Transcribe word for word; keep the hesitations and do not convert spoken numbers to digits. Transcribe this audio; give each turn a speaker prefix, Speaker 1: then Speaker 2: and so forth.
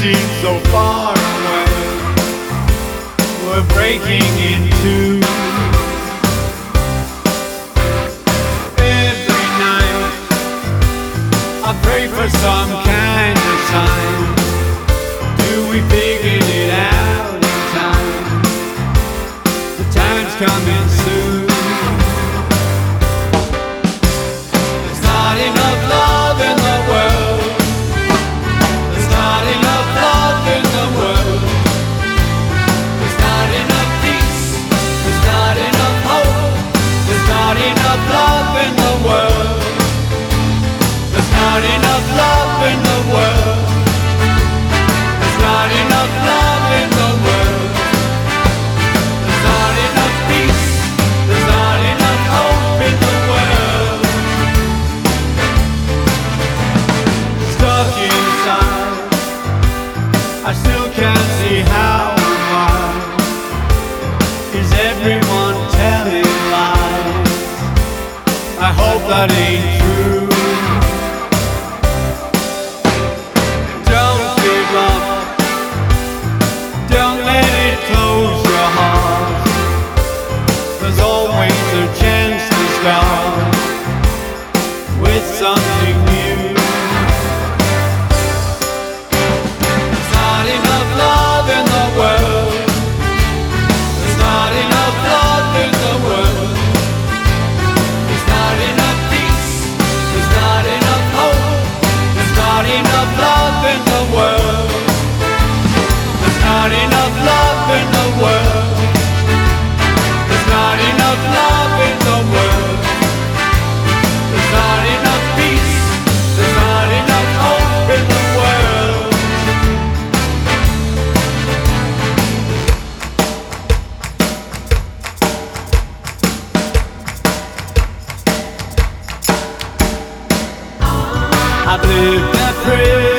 Speaker 1: seem so far away. We're breaking in two. Every night I pray for some kind of sign. Do we figure it out in time? The time's coming soon. There's not enough love in the world. There's not enough love in the world. There's not enough peace. There's not enough hope. There's not enough love in the world. There's not enough love in the world. There's not enough love in the world. There's not enough peace. There's not enough hope in the world. Stuck inside, I still can't see how and why. Is everyone telling lies? I hope that ain't true. Don't give up. Don't let it close your heart. There's always a chance to start with something new. There's not enough love in the world. There's not enough love in the world. There's not enough peace. There's not enough hope. There's not enough love in the world. There's not enough love in the world. There's not enough love in the world. There's not enough peace. There's not enough hope in the world. I've lived that prayer.